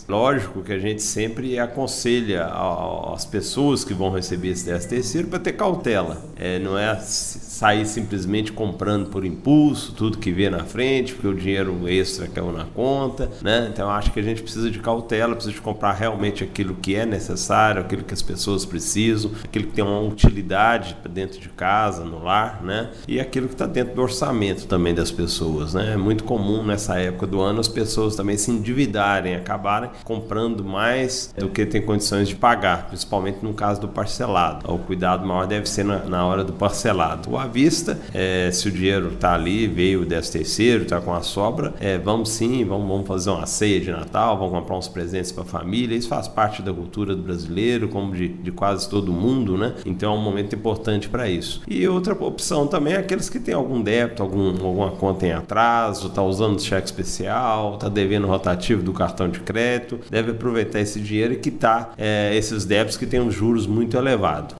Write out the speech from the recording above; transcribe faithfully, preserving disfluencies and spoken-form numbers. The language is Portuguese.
Lógico que a gente sempre aconselha as pessoas que vão receber esse décimo terceiro para ter cautela. É, não é sair simplesmente comprando por impulso tudo que vê na frente, porque o dinheiro extra caiu na conta, né? Então eu acho que a gente precisa de cautela, precisa de comprar realmente aquilo que é necessário, aquilo que as pessoas precisam, aquilo que tem uma utilidade dentro de casa, no lar, né? E aquilo que está dentro do orçamento também das pessoas, né? É muito comum nessa época do ano as pessoas também se endividarem, acabarem comprando mais do que tem condições de pagar, principalmente no caso do parcelado. O cuidado maior deve ser na, na hora do parcelado. O à vista, é, se o dinheiro está ali, veio o décimo terceiro, está com a sobra, é, vamos sim, vamos, vamos fazer uma ceia de Natal, vamos comprar uns presentes para a família. Isso faz parte da cultura do brasileiro, como de, de quase todo mundo, né? Então é um momento importante para isso. E outra opção também é aqueles que têm algum débito, algum, alguma conta em atraso, está usando cheque especial, está devendo o rotativo do cartão de crédito, deve aproveitar esse dinheiro e quitar é, esses débitos que têm um juros muito elevados.